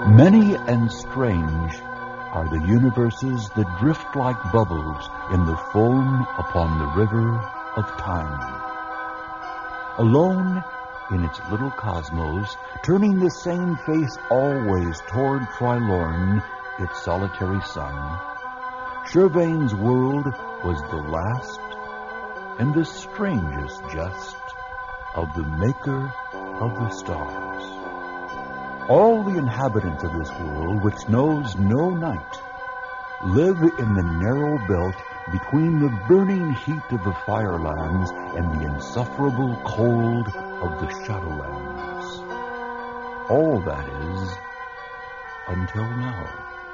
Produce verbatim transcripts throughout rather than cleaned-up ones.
Many and strange are the universes that drift like bubbles in the foam upon the river of time. Alone in its little cosmos, turning the same face always toward Trilorn, its solitary sun, Shervain's world was the last and the strangest just of the Maker of the stars. All the inhabitants of this world, which knows no night, live in the narrow belt between the burning heat of the Firelands and the insufferable cold of the Shadowlands. All that is, until now.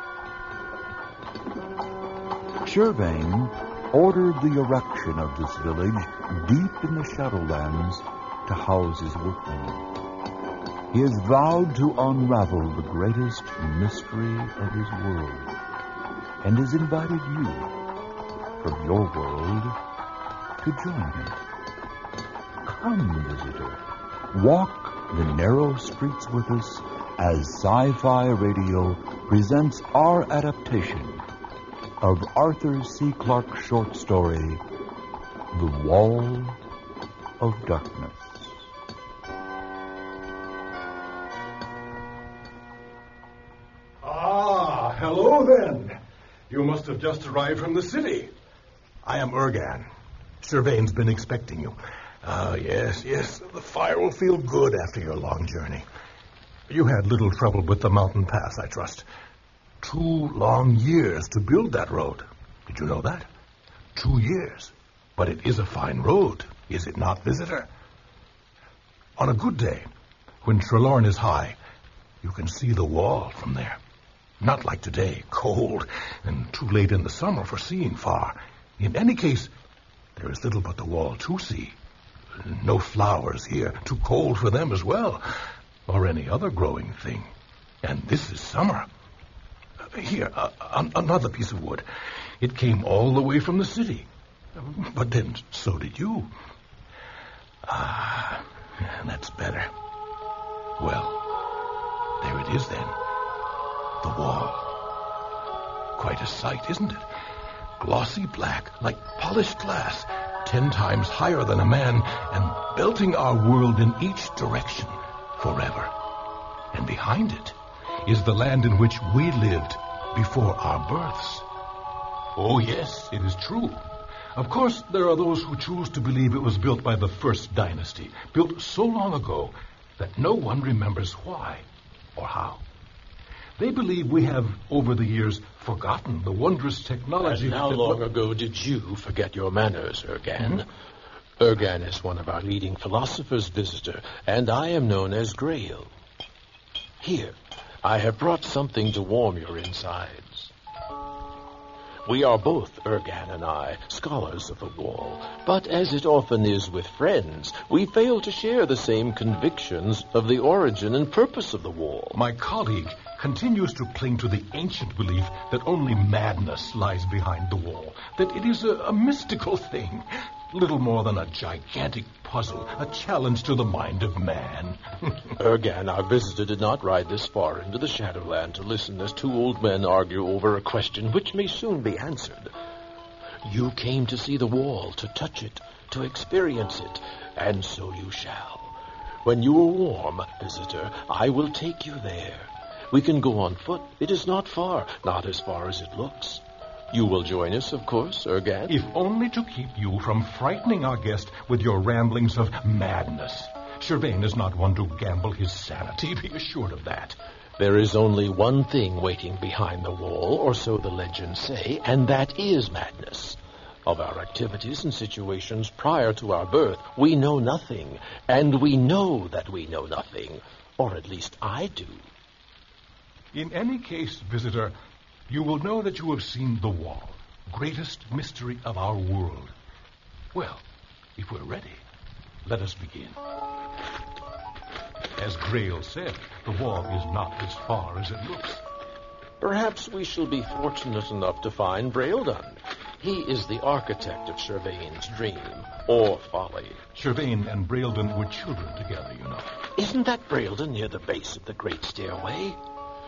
Shervain ordered the erection of this village deep in the Shadowlands to house his workmen. He has vowed to unravel the greatest mystery of his world, and has invited you from your world to join him. Come, visitor, walk the narrow streets with us as Sci-Fi Radio presents our adaptation of Arthur C. Clarke's short story, The Wall of Darkness. Ah, hello then. You must have just arrived from the city. I am Urgan. Shervain's been expecting you. Ah, yes, yes. The fire will feel good after your long journey. You had little trouble with the mountain pass, I trust. Two long years to build that road. Did you know that? Two years. But it is a fine road, is it not, visitor? On a good day, when Trilorn is high, you can see the wall from there. Not like today, cold, and too late in the summer for seeing far. In any case, there is little but the wall to see. No flowers here, too cold for them as well, or any other growing thing. And this is summer. Here, uh, another piece of wood. It came all the way from the city. But then so did you. Ah, that's better. Well, there it is then. The wall. Quite a sight, isn't it? Glossy black, like polished glass, ten times higher than a man, and belting our world in each direction forever. And behind it is the land in which we lived before our births. Oh, yes, it is true. Of course, there are those who choose to believe it was built by the first dynasty, built so long ago that no one remembers why or how. They believe we have, over the years, forgotten the wondrous technology... And how that... long ago did you forget your manners, Urgan? Mm-hmm. Urgan is one of our leading philosophers, visitor, and I am known as Grail. Here, I have brought something to warm your insides. We are both, Urgan and I, scholars of the wall, but as it often is with friends, we fail to share the same convictions of the origin and purpose of the wall. My colleague continues to cling to the ancient belief that only madness lies behind the wall, that it is a, a mystical thing, little more than a gigantic puzzle, a challenge to the mind of man. Urgan, our visitor, did not ride this far into the Shadowland to listen as two old men argue over a question which may soon be answered. You came to see the wall, to touch it, to experience it, and so you shall. When you are warm, visitor, I will take you there. We can go on foot. It is not far, not as far as it looks. You will join us, of course, Urgan. If only to keep you from frightening our guest with your ramblings of madness. Shervain is not one to gamble his sanity, be assured of that. There is only one thing waiting behind the wall, or so the legends say, and that is madness. Of our activities and situations prior to our birth, we know nothing, and we know that we know nothing, or at least I do. In any case, visitor, you will know that you have seen the wall, greatest mystery of our world. Well, if we're ready, let us begin. As Grail said, the wall is not as far as it looks. Perhaps we shall be fortunate enough to find Braildan. He is the architect of Shervain's dream, or folly. Shervain and Braildan were children together, you know. Isn't that Braildan near the base of the great stairway?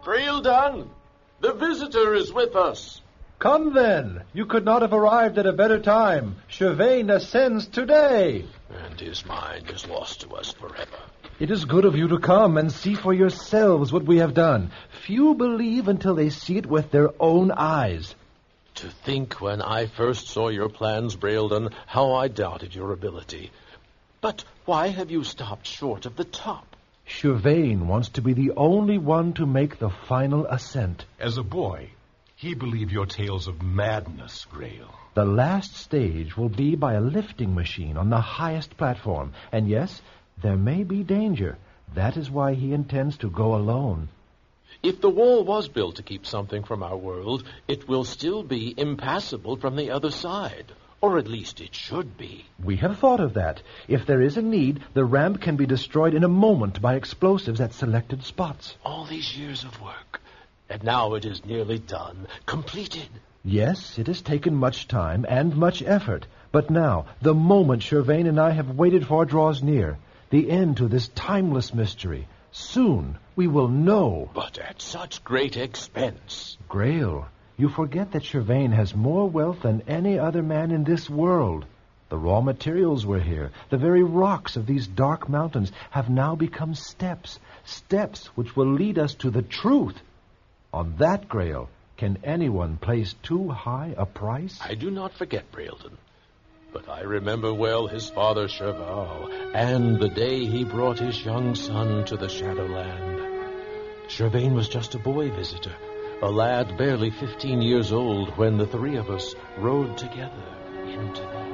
Graeldan, the visitor is with us. Come then. You could not have arrived at a better time. Shervain ascends today. And his mind is lost to us forever. It is good of you to come and see for yourselves what we have done. Few believe until they see it with their own eyes. To think when I first saw your plans, Graeldan, how I doubted your ability. But why have you stopped short of the top? Shervain wants to be the only one to make the final ascent. As a boy, he believed your tales of madness, Grael. The last stage will be by a lifting machine on the highest platform. And yes, there may be danger. That is why he intends to go alone. If the wall was built to keep something from our world, it will still be impassable from the other side. Or at least it should be. We have thought of that. If there is a need, the ramp can be destroyed in a moment by explosives at selected spots. All these years of work, and now it is nearly done, completed. Yes, it has taken much time and much effort. But now, the moment Shervain and I have waited for draws near. The end to this timeless mystery. Soon we will know. But at such great expense. Grael, you forget that Shervain has more wealth than any other man in this world. The raw materials were here. The very rocks of these dark mountains have now become steps. Steps which will lead us to the truth. On that, Grael, can anyone place too high a price? I do not forget, Graeldan. But I remember well his father Sherval, and the day he brought his young son to the Shadowland. Shervain was just a boy visitor, a lad barely fifteen years old, when the three of us rode together into the...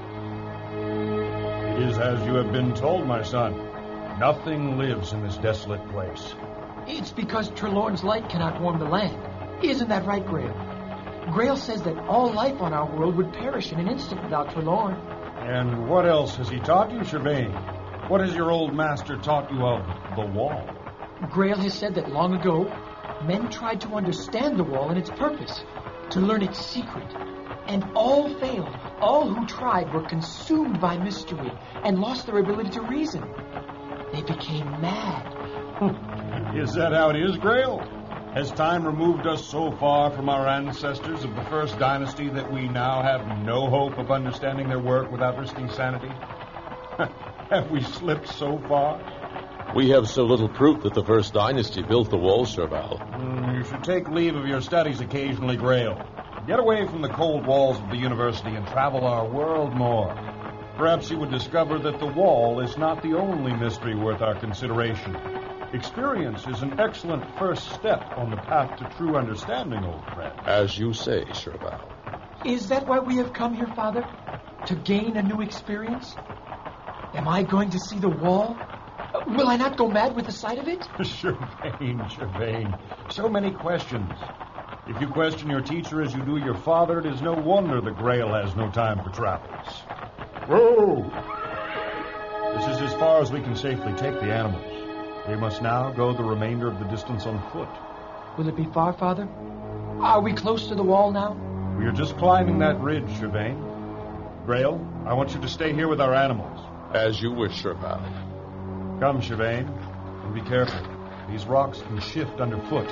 It is as you have been told, my son. Nothing lives in this desolate place. It's because Trelorn's light cannot warm the land. Isn't that right, Grael? Grael says that all life on our world would perish in an instant without Trelorn. And what else has he taught you, Shervain? What has your old master taught you of the wall? Grael has said that long ago, men tried to understand the wall and its purpose, to learn its secret. And all failed. All who tried were consumed by mystery and lost their ability to reason. They became mad. Is that how it is, Grael? Has time removed us so far from our ancestors of the first dynasty that we now have no hope of understanding their work without risking sanity? Have we slipped so far? We have so little proof that the first dynasty built the wall, Sherval. Mm, you should take leave of your studies occasionally, Grael. Get away from the cold walls of the university and travel our world more. Perhaps you would discover that the wall is not the only mystery worth our consideration. Experience is an excellent first step on the path to true understanding, old friend. As you say, Sherval. Is that why we have come here, Father? To gain a new experience? Am I going to see the wall? Uh, will I not go mad with the sight of it? Shervain, Shervain. So many questions. If you question your teacher as you do your father, it is no wonder that Grael has no time for travels. Whoa! This is as far as we can safely take the animals. We must now go the remainder of the distance on foot. Will it be far, Father? Are we close to the wall now? We are just climbing that ridge, Shervain. Grael, I want you to stay here with our animals. As you wish, Sherval. Come, Shervain, and be careful. These rocks can shift underfoot.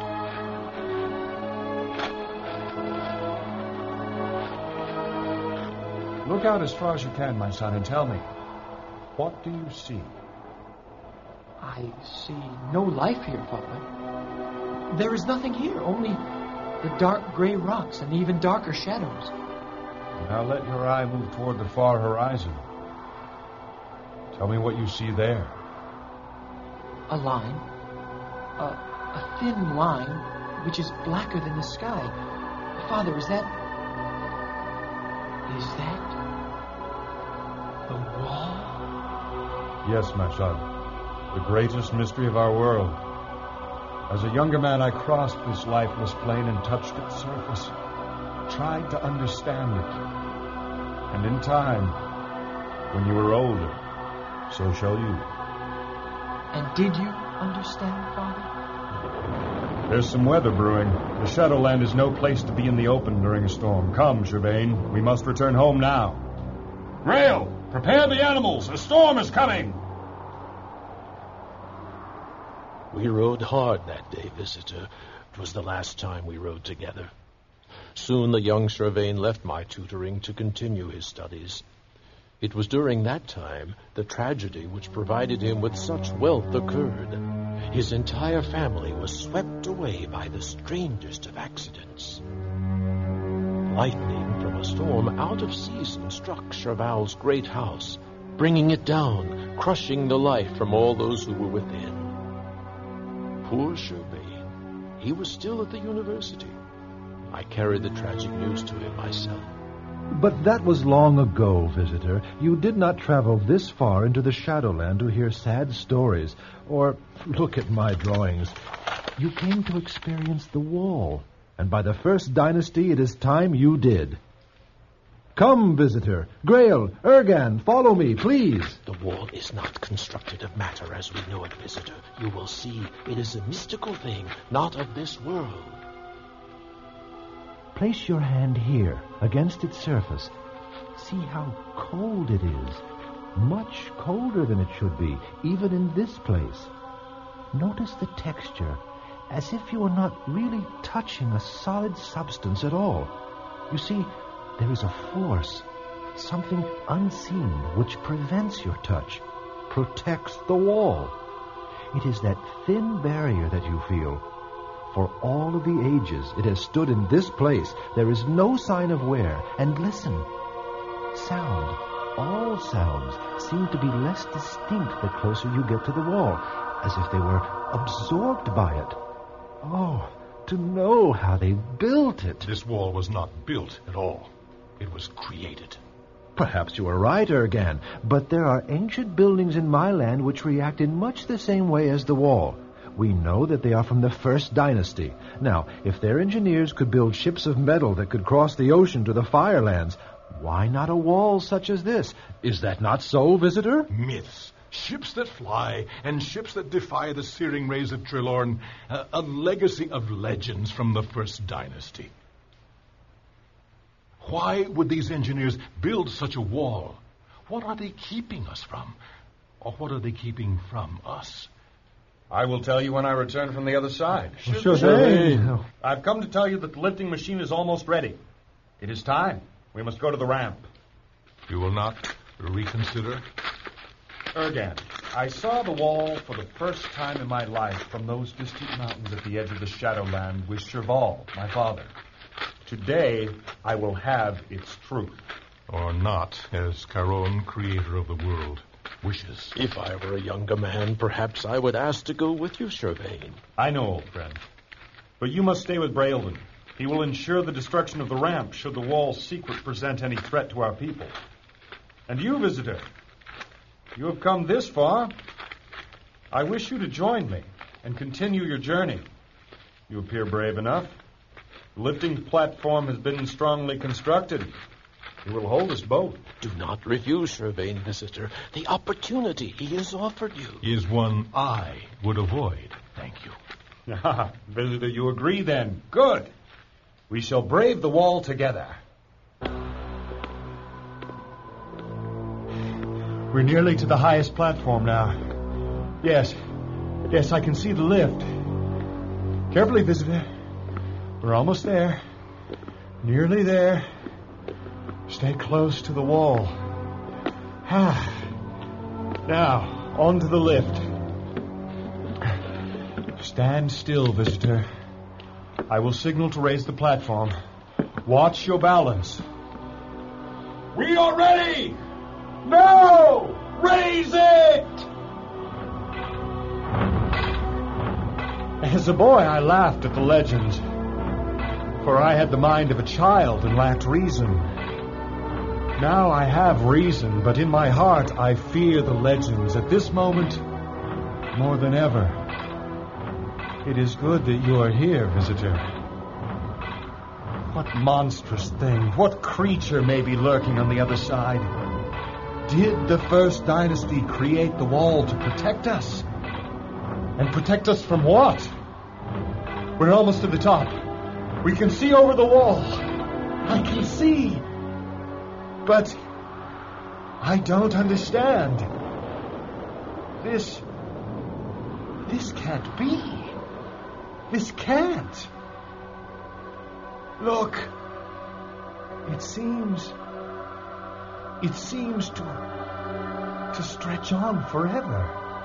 Look out as far as you can, my son, and tell me, what do you see? I see no life here, Father. There is nothing here, only the dark gray rocks and the even darker shadows. Now let your eye move toward the far horizon. Tell me what you see there. A line. A, a thin line, which is blacker than the sky. Father, is that... Is that... the wall? Yes, my son. The greatest mystery of our world. As a younger man, I crossed this lifeless plain and touched its surface, tried to understand it. And in time, when you are older, so shall you. And did you understand, Father? There's some weather brewing. The Shadowland is no place to be in the open during a storm. Come, Shervain, we must return home now. Grael, prepare the animals. A storm is coming. We rode hard that day, visitor. It was the last time we rode together. Soon the young Shervain left my tutoring to continue his studies. It was during that time the tragedy which provided him with such wealth occurred. His entire family was swept away by the strangest of accidents. Lightning from a storm out of season struck Cherval's great house, bringing it down, crushing the life from all those who were within. Poor Shervain. He was still at the university. I carried the tragic news to him myself. But that was long ago, visitor. You did not travel this far into the Shadowland to hear sad stories, or look at my drawings. You came to experience the wall, and by the first dynasty it is time you did. Come, visitor. Grail, Ergan, follow me, please. The wall is not constructed of matter as we know it, visitor. You will see it is a mystical thing, not of this world. Place your hand here, against its surface. See how cold it is. Much colder than it should be, even in this place. Notice the texture, as if you were not really touching a solid substance at all. You see, there is a force, something unseen, which prevents your touch, protects the wall. It is that thin barrier that you feel. For all of the ages it has stood in this place. There is no sign of wear. And listen. Sound. All sounds seem to be less distinct the closer you get to the wall, as if they were absorbed by it. Oh, to know how they built it. This wall was not built at all. It was created. Perhaps you are right, Ergan, but there are ancient buildings in my land which react in much the same way as the wall. We know that they are from the first dynasty. Now, if their engineers could build ships of metal that could cross the ocean to the Firelands, why not a wall such as this? Is that not so, visitor? Myths. Ships that fly, and ships that defy the searing rays of Trelorn. Uh, a legacy of legends from the first dynasty. Why would these engineers build such a wall? What are they keeping us from? Or what are they keeping from us? I will tell you when I return from the other side. Sure, sure. I've come to tell you that the lifting machine is almost ready. It is time. We must go to the ramp. You will not reconsider? Ergan, I saw the wall for the first time in my life from those distant mountains at the edge of the Shadowland with Cherval, my father. Today, I will have its truth. Or not, as Caron, creator of the world, wishes. If I were a younger man, perhaps I would ask to go with you, Shervain. I know, old friend. But you must stay with Brailden. He will ensure the destruction of the ramp should the wall's secret present any threat to our people. And you, visitor, you have come this far. I wish you to join me and continue your journey. You appear brave enough. The lifting platform has been strongly constructed. It will hold us both. Do not refuse, Shervain, visitor. The opportunity he has offered you is one I would avoid. Thank you. Ah, visitor, you agree then. Good. We shall brave the wall together. We're nearly to the highest platform now. Yes. Yes, I can see the lift. Carefully, visitor. We're almost there. Nearly there. Stay close to the wall. Ah. Now, onto the lift. Stand still, visitor. I will signal to raise the platform. Watch your balance. We are ready! Now! Raise it! As a boy, I laughed at the legends, for I had the mind of a child and lacked reason. Now I have reason, but in my heart I fear the legends at this moment more than ever. It is good that you are here, visitor. What monstrous thing, what creature may be lurking on the other side? Did the first dynasty create the wall to protect us? And protect us from what? We're almost to the top. We can see over the wall. I can see. But I don't understand. This... This can't be. This can't. Look. It seems... It seems to... to stretch on forever.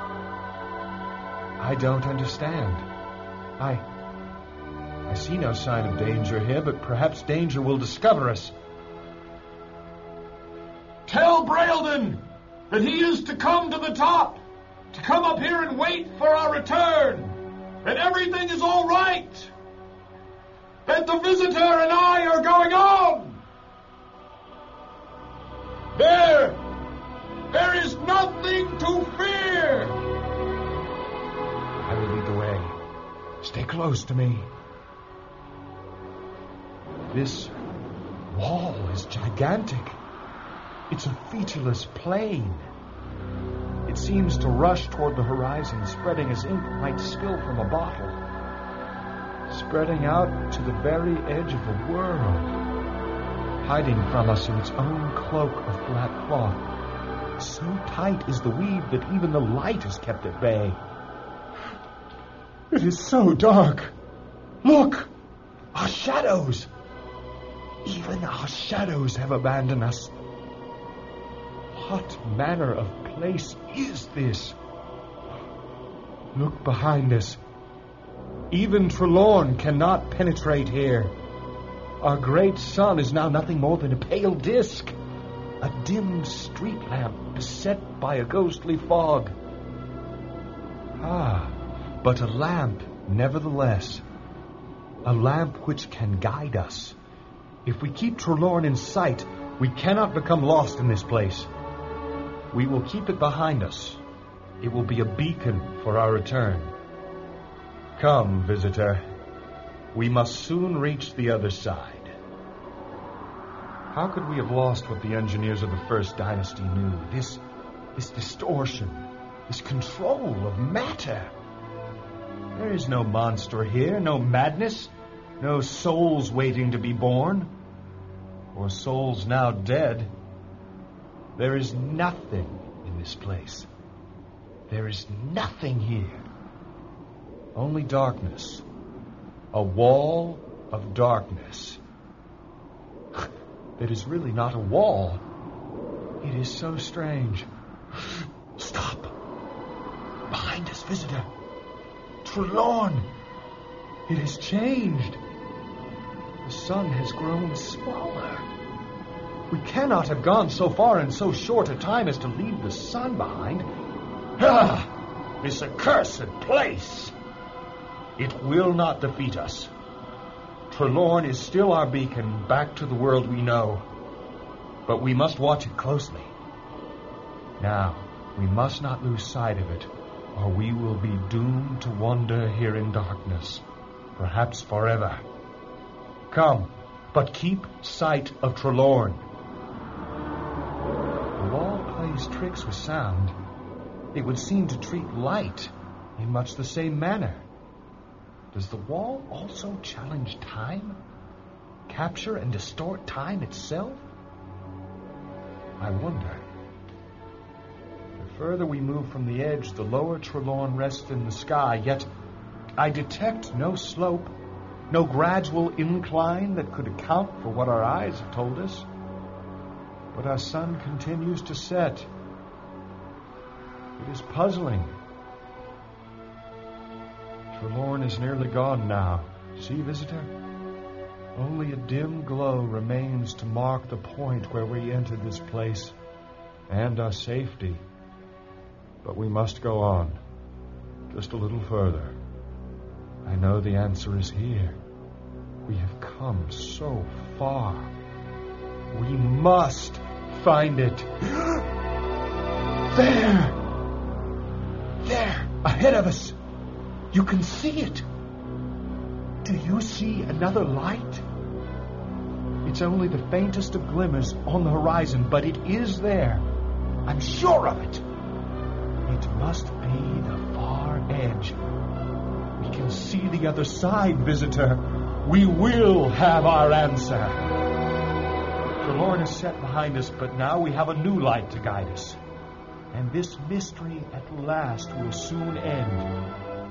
I don't understand. I... I see no sign of danger here, but perhaps danger will discover us. Tell Braildon that he is to come to the top, to come up here and wait for our return, that everything is all right, that the visitor and I are going on. There, there is nothing to fear. I will lead the way. Stay close to me. This wall is gigantic. It's a featureless plain. It seems to rush toward the horizon, spreading as ink might spill from a bottle. Spreading out to the very edge of the world. Hiding from us in its own cloak of black cloth. So tight is the weave that even the light is kept at bay. It is so dark. Look! Our shadows! Even our shadows have abandoned us. What manner of place is this? Look behind us. Even Trelorn cannot penetrate here. Our great sun is now nothing more than a pale disk, a dim street lamp beset by a ghostly fog. Ah, but a lamp, nevertheless. A lamp which can guide us. If we keep Trelorn in sight, we cannot become lost in this place. We will keep it behind us. It will be a beacon for our return. Come, visitor. We must soon reach the other side. How could we have lost what the engineers of the First Dynasty knew? This, this distortion, this control of matter. There is no monster here, no madness, no souls waiting to be born, or souls now dead. There is nothing in this place. There is nothing here. Only darkness. A wall of darkness. It is really not a wall. It is so strange. Stop. Behind us, visitor. Trelorn. It has changed. The sun has grown smaller. We cannot have gone so far in so short a time as to leave the sun behind. Ah, this accursed place! It will not defeat us. Trelorn is still our beacon back to the world we know. But we must watch it closely. Now, we must not lose sight of it, or we will be doomed to wander here in darkness, perhaps forever. Come, but keep sight of Trelorn. The wall plays tricks with sound. It would seem to treat light in much the same manner. Does the wall also challenge time? Capture and distort time itself? I wonder. The further we move from the edge, the lower Trelorn rests in the sky, yet I detect no slope, no gradual incline that could account for what our eyes have told us. But our sun continues to set. It is puzzling. Trelorn is nearly gone now. See, visitor? Only a dim glow remains to mark the point where we entered this place and our safety. But we must go on, just a little further. I know the answer is here. We have come so far. We must find it. There! There, ahead of us. You can see it. Do you see another light? It's only the faintest of glimmers on the horizon, but it is there. I'm sure of it. It must be the far edge. We can see the other side, visitor. We will have our answer. Trelorn is set behind us, but now we have a new light to guide us. And this mystery at last will soon end.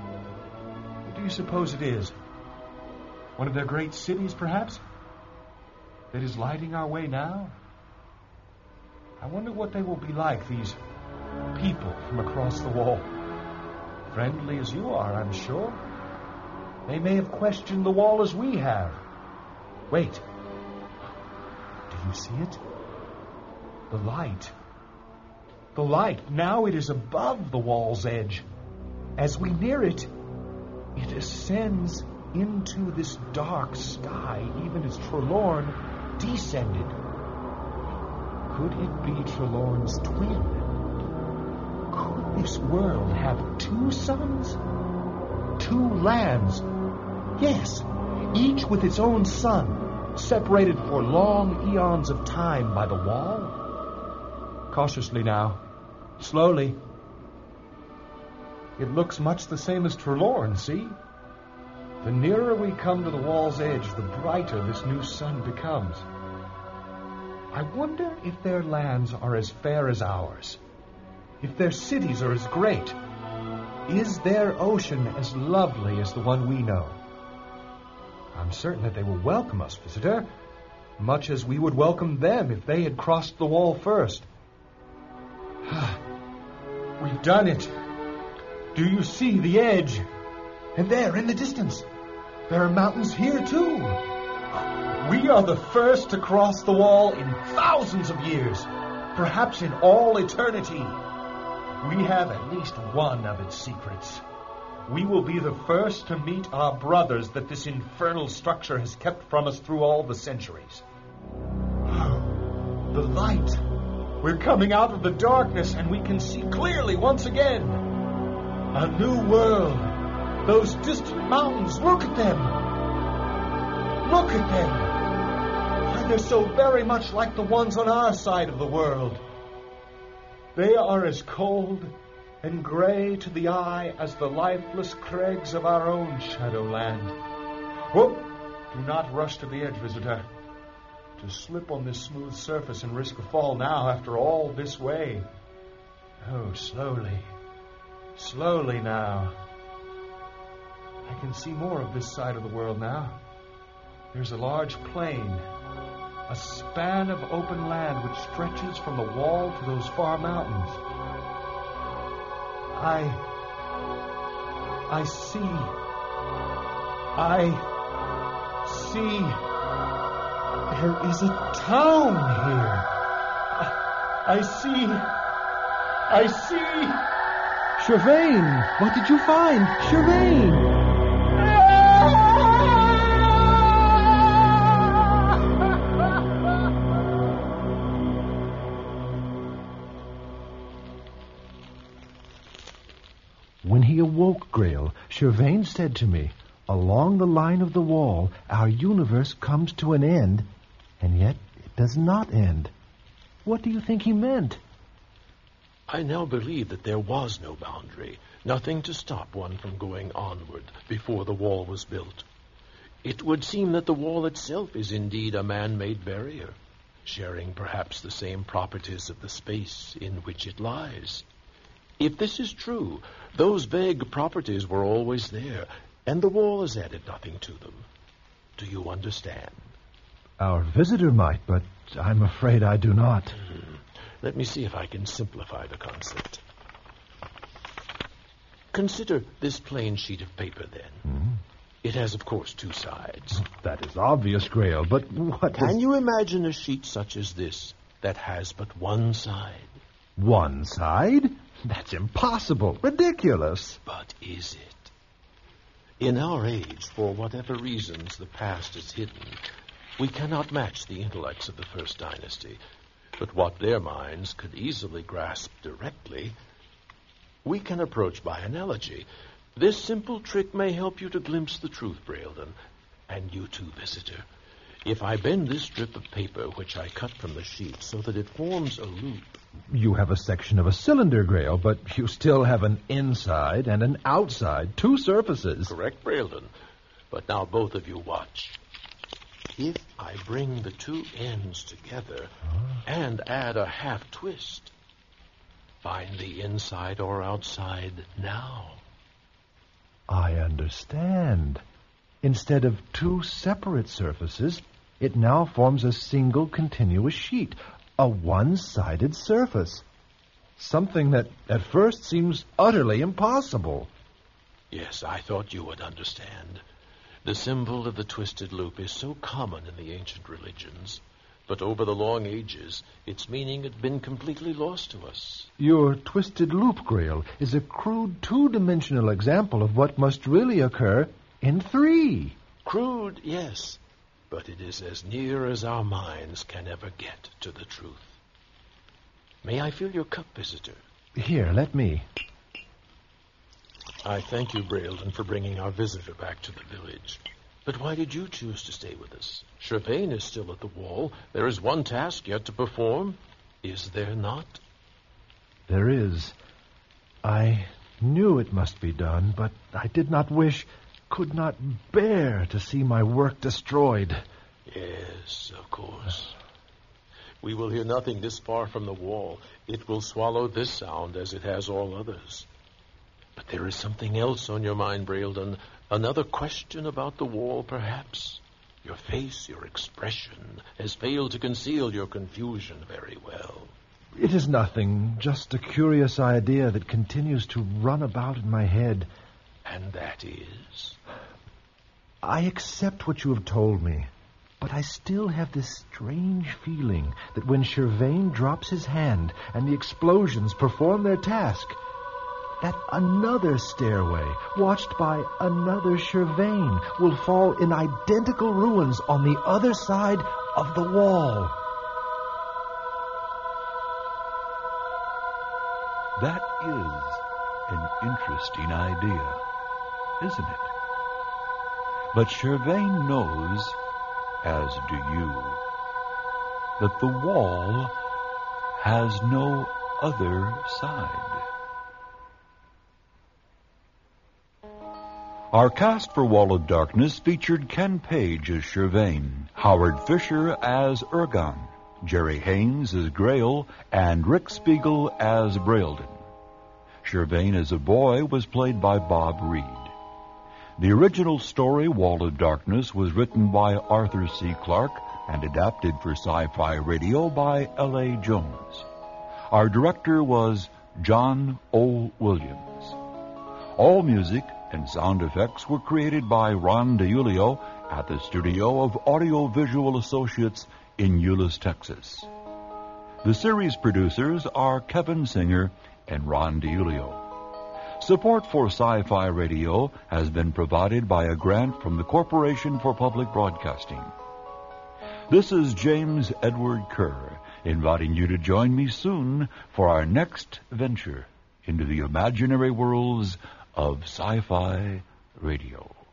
you suppose it is? One of their great cities, perhaps? That is lighting our way now? I wonder what they will be like, these people from across the wall. Friendly as you are, I'm sure. They may have questioned the wall as we have. Wait. Do you see it? The light. The light. Now it is above the wall's edge. As we near it, it ascends into this dark sky, even as Trelorn descended. Could it be Trelorn's twin? Could this world have two suns? Two lands? Yes, each with its own sun, separated for long eons of time by the wall? Cautiously now. Slowly. It looks much the same as Trelorn, see? The nearer we come to the wall's edge, the brighter this new sun becomes. I wonder if their lands are as fair as ours. If their cities are as great. Is their ocean as lovely as the one we know? I'm certain that they will welcome us, visitor, much as we would welcome them if they had crossed the wall first. We've done it. Do you see the edge? And there, in the distance, there are mountains here, too. We are the first to cross the wall in thousands of years, perhaps in all eternity. We have at least one of its secrets. We will be the first to meet our brothers that this infernal structure has kept from us through all the centuries. The light. We're coming out of the darkness, and we can see clearly once again. A new world. Those distant mountains, look at them. Look at them. And they're so very much like the ones on our side of the world. They are as cold and gray to the eye as the lifeless crags of our own Shadowland. Whoop! Do not rush to the edge, visitor. To slip on this smooth surface and risk a fall now after all this way. Oh, slowly. Slowly now. I can see more of this side of the world now. There's a large plain, a span of open land which stretches from the wall to those far mountains. I... I see. I see. There is a town here. I, I see. I see. Shervain! What did you find? Shervain! When he awoke, Grail, Shervain said to me, along the line of the wall, our universe comes to an end, and yet it does not end. What do you think he meant? I now believe that there was no boundary, nothing to stop one from going onward before the wall was built. It would seem that the wall itself is indeed a man-made barrier, sharing perhaps the same properties of the space in which it lies. If this is true, those vague properties were always there, and the wall has added nothing to them. Do you understand? Our visitor might, but I'm afraid I do not. Hmm. Let me see if I can simplify the concept. Consider this plain sheet of paper, then. Mm-hmm. It has, of course, two sides. That is obvious, Grail, but what Can does... you imagine a sheet such as this that has but one side? One side? That's impossible. Ridiculous. But is it? In our age, for whatever reasons the past is hidden, we cannot match the intellects of the First Dynasty. But what their minds could easily grasp directly, we can approach by analogy. This simple trick may help you to glimpse the truth, Brailden, and you too, visitor. If I bend this strip of paper, which I cut from the sheet, so that it forms a loop... You have a section of a cylinder, Grail, but you still have an inside and an outside, two surfaces. Correct, Brailden. But now both of you watch. If I bring the two ends together and add a half twist, find the inside or outside now. I understand. Instead of two separate surfaces, it now forms a single continuous sheet, a one-sided surface. Something that at first seems utterly impossible. Yes, I thought you would understand. The symbol of the twisted loop is so common in the ancient religions, but over the long ages, its meaning had been completely lost to us. Your twisted loop, Grail, is a crude two-dimensional example of what must really occur in three. Crude, yes, but it is as near as our minds can ever get to the truth. May I fill your cup, visitor? Here, let me. I thank you, Braylden, for bringing our visitor back to the village. But why did you choose to stay with us? Shervain is still at the wall. There is one task yet to perform. Is there not? There is. I knew it must be done, but I did not wish, could not bear to see my work destroyed. Yes, of course. We will hear nothing this far from the wall. It will swallow this sound as it has all others. But there is something else on your mind, Braylden. Another question about the wall, perhaps. Your face, your expression, has failed to conceal your confusion very well. It is nothing, just a curious idea that continues to run about in my head. And that is? I accept what you have told me, but I still have this strange feeling that when Shervain drops his hand and the explosions perform their task, that another stairway, watched by another Shervain, will fall in identical ruins on the other side of the wall. That is an interesting idea, isn't it? But Shervain knows, as do you, that the wall has no other side. Our cast for Wall of Darkness featured Ken Page as Shervain, Howard Fisher as Ergon, Jerry Haynes as Grail, and Rick Spiegel as Braylden. Shervain as a boy was played by Bob Reed. The original story, Wall of Darkness, was written by Arthur C. Clarke and adapted for Sci-Fi Radio by L A. Jones. Our director was John O. Williams. All music and sound effects were created by Ron DiUlio at the studio of Audio Visual Associates in Euless, Texas. The series producers are Kevin Singer and Ron DiUlio. Support for Sci-Fi Radio has been provided by a grant from the Corporation for Public Broadcasting. This is James Edward Kerr, inviting you to join me soon for our next venture into the imaginary worlds of Sci-Fi Radio.